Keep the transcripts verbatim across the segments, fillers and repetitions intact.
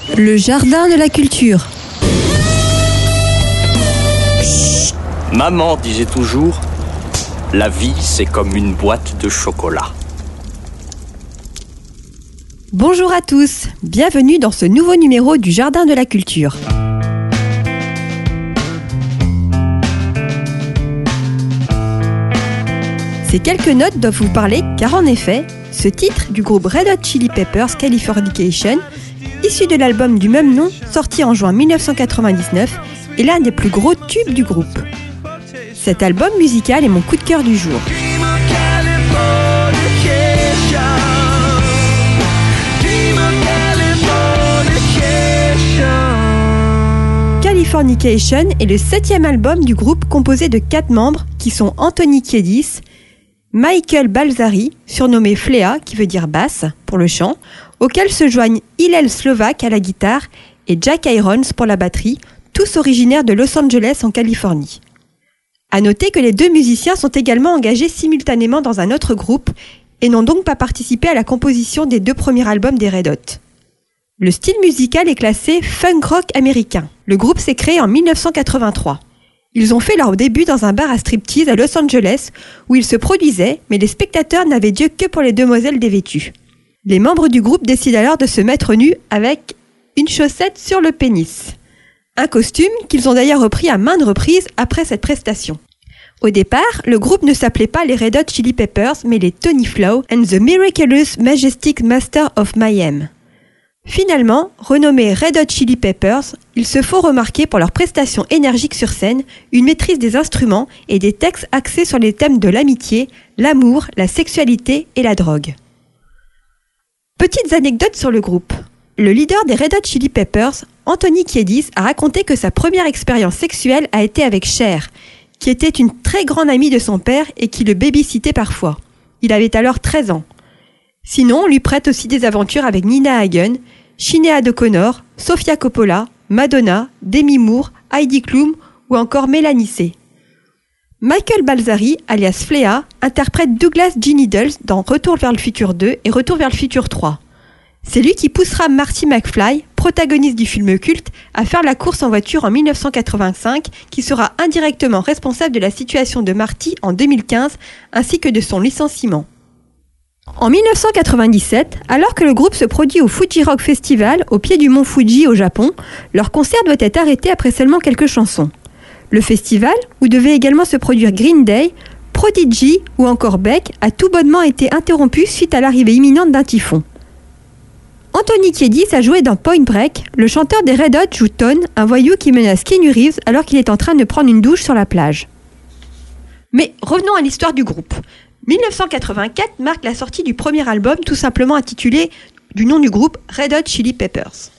Le jardin de la culture. Chut. Maman disait toujours, la vie c'est comme une boîte de chocolat. Bonjour à tous, bienvenue dans ce nouveau numéro du jardin de la culture. Ces quelques notes doivent vous parler car en effet, ce titre du groupe Red Hot Chili Peppers Californication, issu de l'album du même nom sorti en juin mille neuf cent quatre-vingt-dix-neuf, est l'un des plus gros tubes du groupe. Cet album musical est mon coup de cœur du jour. Californication est le septième album du groupe composé de quatre membres qui sont Anthony Kiedis, Michael Balzari, surnommé Flea, qui veut dire basse, pour le chant, auquel se joignent Hillel Slovak à la guitare et Jack Irons pour la batterie, tous originaires de Los Angeles en Californie. À noter que les deux musiciens sont également engagés simultanément dans un autre groupe et n'ont donc pas participé à la composition des deux premiers albums des Red Hot. Le style musical est classé funk rock américain. Le groupe s'est créé en mille neuf cent quatre-vingt-trois. Ils ont fait leur début dans un bar à striptease à Los Angeles où ils se produisaient, mais les spectateurs n'avaient d'yeux que pour les demoiselles dévêtues. Les membres du groupe décident alors de se mettre nus avec une chaussette sur le pénis. Un costume qu'ils ont d'ailleurs repris à maintes reprises après cette prestation. Au départ, le groupe ne s'appelait pas les Red Hot Chili Peppers, mais les Tony Flo and the Miraculous Majestic Master of Mayhem. Finalement, renommés Red Hot Chili Peppers, ils se font remarquer pour leur prestation énergique sur scène, une maîtrise des instruments et des textes axés sur les thèmes de l'amitié, l'amour, la sexualité et la drogue. Petites anecdotes sur le groupe. Le leader des Red Hot Chili Peppers, Anthony Kiedis, a raconté que sa première expérience sexuelle a été avec Cher, qui était une très grande amie de son père et qui le baby-sittait parfois. Il avait alors treize ans. Sinon, on lui prête aussi des aventures avec Nina Hagen, Sinéad O'Connor, Sofia Coppola, Madonna, Demi Moore, Heidi Klum ou encore Mélanie C. Michael Balzari, alias Flea, interprète Douglas G. Needles dans Retour vers le futur deux et Retour vers le futur trois. C'est lui qui poussera Marty McFly, protagoniste du film culte, à faire la course en voiture en mille neuf cent quatre-vingt-cinq, qui sera indirectement responsable de la situation de Marty en deux mille quinze ainsi que de son licenciement. En mille neuf cent quatre-vingt-dix-sept, alors que le groupe se produit au Fuji Rock Festival, au pied du mont Fuji au Japon, leur concert doit être arrêté après seulement quelques chansons. Le festival, où devait également se produire Green Day, Prodigy ou encore Beck, a tout bonnement été interrompu suite à l'arrivée imminente d'un typhon. Anthony Kiedis a joué dans Point Break. Le chanteur des Red Hot joue Tone, un voyou qui menace Keanu Reeves alors qu'il est en train de prendre une douche sur la plage. Mais revenons à l'histoire du groupe. mille neuf cent quatre-vingt-quatre marque la sortie du premier album, tout simplement intitulé du nom du groupe Red Hot Chili Peppers.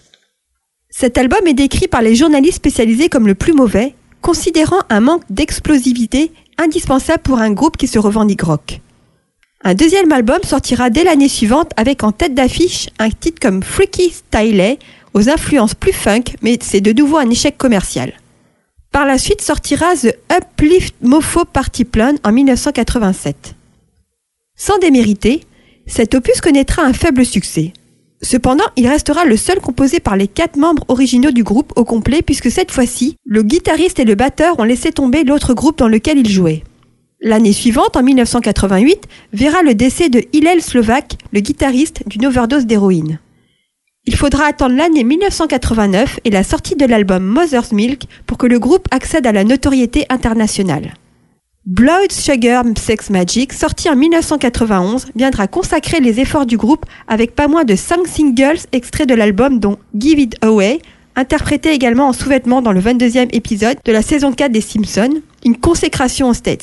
Cet album est décrit par les journalistes spécialisés comme le plus mauvais, considérant un manque d'explosivité indispensable pour un groupe qui se revendique rock. Un deuxième album sortira dès l'année suivante avec en tête d'affiche un titre comme Freaky Styley, aux influences plus funk, mais c'est de nouveau un échec commercial. Par la suite sortira The Uplift Mofo Party Plan en mille neuf cent quatre-vingt-sept. Sans démériter, cet opus connaîtra un faible succès. Cependant, il restera le seul composé par les quatre membres originaux du groupe au complet puisque cette fois-ci, le guitariste et le batteur ont laissé tomber l'autre groupe dans lequel ils jouaient. L'année suivante, en mille neuf cent quatre-vingt-huit, verra le décès de Hillel Slovak, le guitariste, d'une overdose d'héroïne. Il faudra attendre l'année mille neuf cent quatre-vingt-neuf et la sortie de l'album Mother's Milk pour que le groupe accède à la notoriété internationale. Blood Sugar Sex Magik, sorti en mille neuf cent quatre-vingt-onze, viendra consacrer les efforts du groupe avec pas moins de cinq singles extraits de l'album dont Give It Away, interprété également en sous-vêtements dans le vingt-deuxième épisode de la saison quatre des Simpsons, une consécration aux States.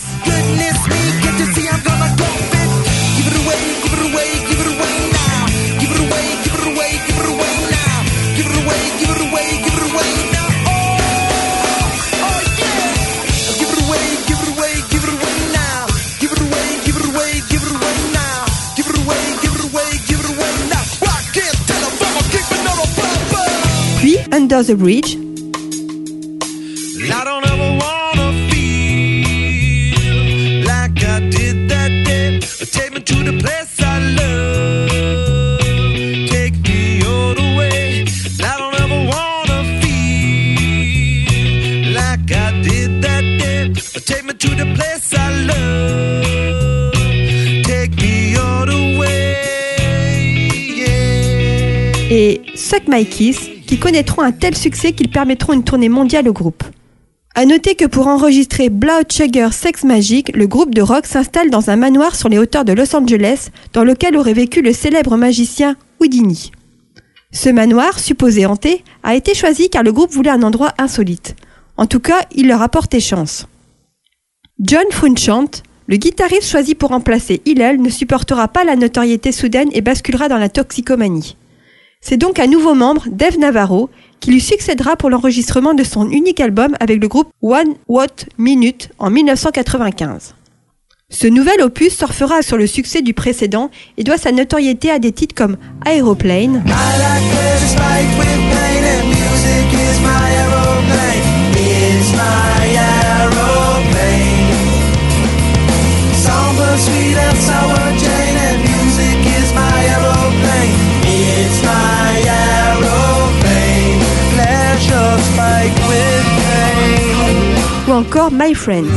Puis Under the Bridge. Take me all the way. I don't know et Suck My Kiss, qui connaîtront un tel succès qu'ils permettront une tournée mondiale au groupe. À noter que pour enregistrer Blood Sugar Sex Magic, le groupe de rock s'installe dans un manoir sur les hauteurs de Los Angeles, dans lequel aurait vécu le célèbre magicien Houdini. Ce manoir, supposé hanté, a été choisi car le groupe voulait un endroit insolite. En tout cas, il leur a porté chance. John Frusciante, le guitariste choisi pour remplacer Hillel, ne supportera pas la notoriété soudaine et basculera dans la toxicomanie. C'est donc un nouveau membre, Dave Navarro, qui lui succédera pour l'enregistrement de son unique album avec le groupe One Hot Minute en dix-neuf cent quatre-vingt-quinze. Ce nouvel opus surfera sur le succès du précédent et doit sa notoriété à des titres comme Aeroplane, ou encore My Friends.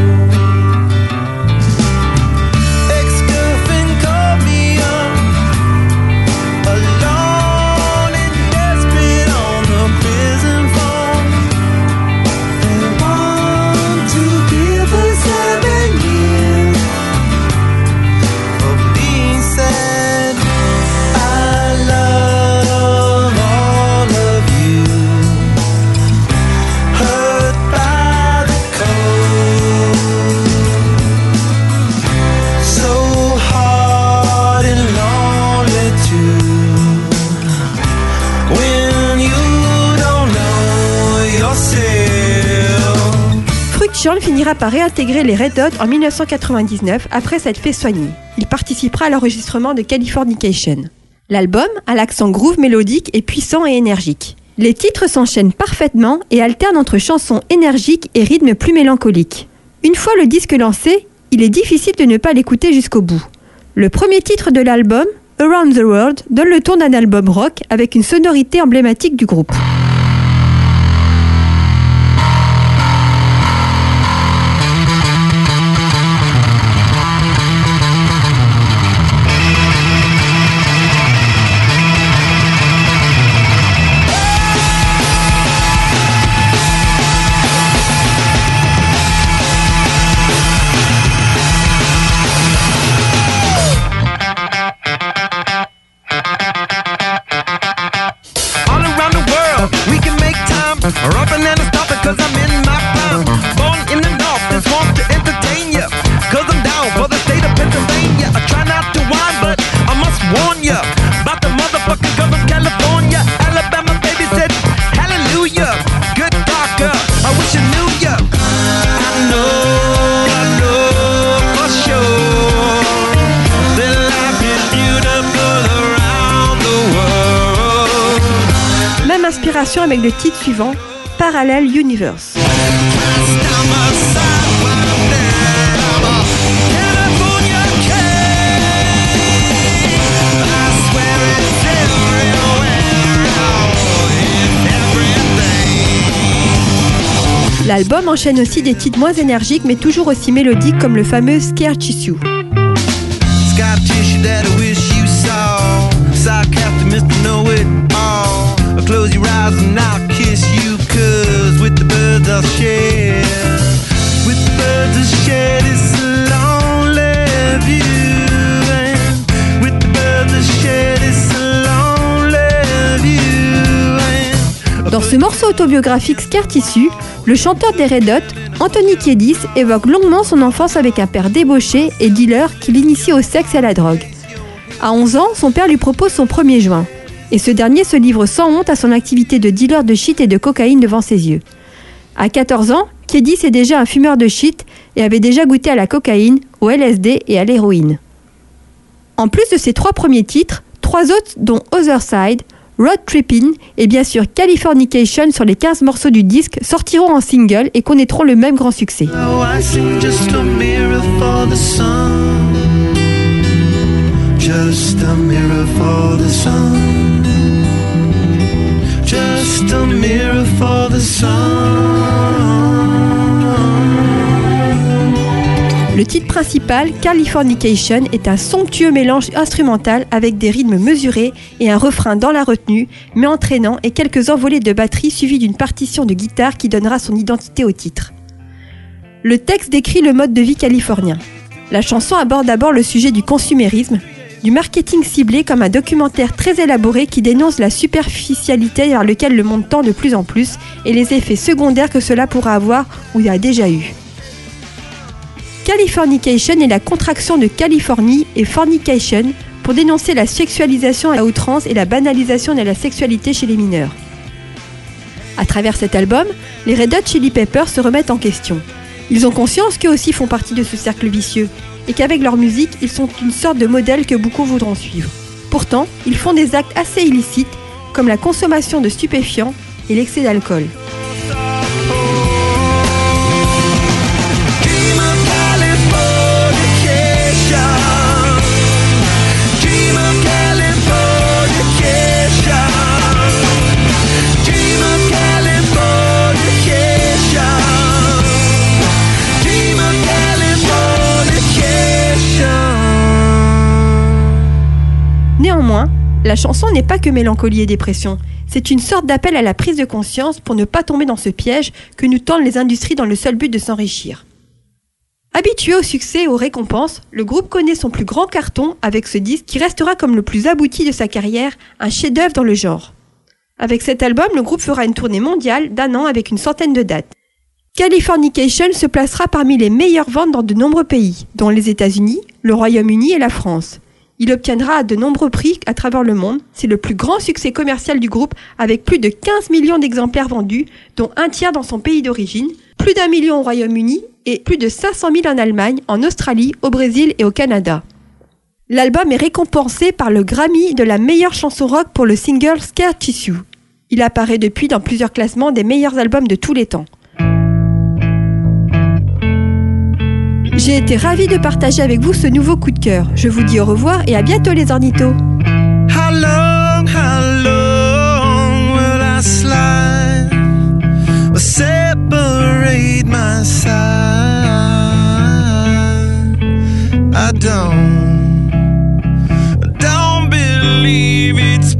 Frusciante finira par réintégrer les Red Hot en dix-neuf cent quatre-vingt-dix-neuf après s'être fait soigner. Il participera à l'enregistrement de Californication. L'album a l'accent groove mélodique et puissant et énergique. Les titres s'enchaînent parfaitement et alternent entre chansons énergiques et rythmes plus mélancoliques. Une fois le disque lancé, il est difficile de ne pas l'écouter jusqu'au bout. Le premier titre de l'album, Around the World, donne le ton d'un album rock avec une sonorité emblématique du groupe. Inspiration avec le titre suivant, Parallel Universe. L'album enchaîne aussi des titres moins énergiques mais toujours aussi mélodiques comme le fameux Scar Tissue. Scar tissue that I wish you saw. Sarcastic Mister Know It All. Close your eyes and I'll kiss you, cause with the birds I'll share. With the birds I'll share this lonely view. And with the birds I'll share this lonely view. Dans ce morceau autobiographique Scar Tissue, le chanteur des Red Hot, Anthony Kiedis, évoque longuement son enfance avec un père débauché et dealer qui l'initie au sexe et à la drogue. À onze ans, son père lui propose son premier joint. Et ce dernier se livre sans honte à son activité de dealer de shit et de cocaïne devant ses yeux. À quatorze ans, Kiedis est déjà un fumeur de shit et avait déjà goûté à la cocaïne, au L S D et à l'héroïne. En plus de ses trois premiers titres, trois autres dont Other Side, Road Trippin' et bien sûr Californication sur les quinze morceaux du disque sortiront en single et connaîtront le même grand succès. Oh, I sing just a mirror for the sun. Just a mirror for the sun. Just a mirror for the sun. Le titre principal, Californication, est un somptueux mélange instrumental avec des rythmes mesurés et un refrain dans la retenue, mais entraînant, et quelques envolées de batterie suivies d'une partition de guitare qui donnera son identité au titre. Le texte décrit le mode de vie californien. La chanson aborde d'abord le sujet du consumérisme, du marketing ciblé comme un documentaire très élaboré qui dénonce la superficialité vers laquelle le monde tend de plus en plus et les effets secondaires que cela pourra avoir ou il a déjà eu. Californication est la contraction de Californie et fornication pour dénoncer la sexualisation à outrance et la banalisation de la sexualité chez les mineurs. À travers cet album, les Red Hot Chili Peppers se remettent en question. Ils ont conscience qu'eux aussi font partie de ce cercle vicieux et qu'avec leur musique, ils sont une sorte de modèle que beaucoup voudront suivre. Pourtant, ils font des actes assez illicites comme la consommation de stupéfiants et l'excès d'alcool. Néanmoins, la chanson n'est pas que mélancolie et dépression, c'est une sorte d'appel à la prise de conscience pour ne pas tomber dans ce piège que nous tendent les industries dans le seul but de s'enrichir. Habitué au succès et aux récompenses, le groupe connaît son plus grand carton avec ce disque qui restera comme le plus abouti de sa carrière, un chef-d'œuvre dans le genre. Avec cet album, le groupe fera une tournée mondiale d'un an avec une centaine de dates. Californication se placera parmi les meilleures ventes dans de nombreux pays, dont les États-Unis, le Royaume-Uni et la France. Il obtiendra de nombreux prix à travers le monde. C'est le plus grand succès commercial du groupe avec plus de quinze millions d'exemplaires vendus, dont un tiers dans son pays d'origine, plus d'un million au Royaume-Uni et plus de cinq cent mille en Allemagne, en Australie, au Brésil et au Canada. L'album est récompensé par le Grammy de la meilleure chanson rock pour le single Scar Tissue. Il apparaît depuis dans plusieurs classements des meilleurs albums de tous les temps. J'ai été ravie de partager avec vous ce nouveau coup de cœur. Je vous dis au revoir et à bientôt les ornithos. How long, how long will I slide or separate my side? I don't, don't believe it's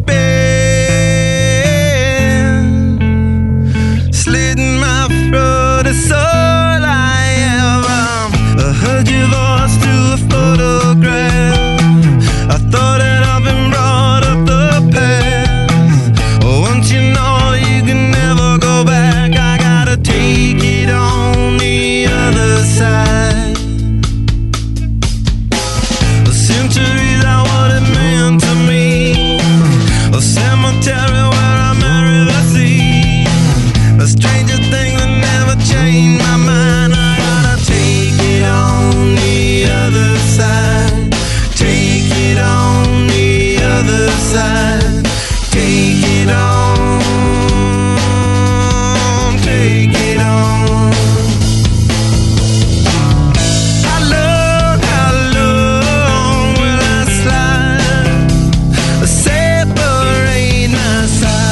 been slitting my throat. It's all I am. I heard your voice through a photograph. I thought that I've been brought up the past. Oh, once you know you can never go back, I gotta take it on the other side. The centuries are what it meant to me. A cemetery where I marry the sea. A stranger thing that never changed my mind. I gotta take it on the other side. Take it on the other side. Take it on. Take it on. How long, how long will I slide? Separate my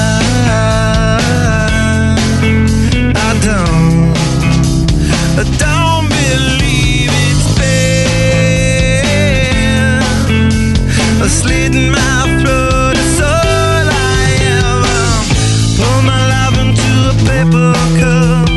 side. I don't, I don't believe it's been slitting my throat. It's all I am. Pour my life into a paper cup.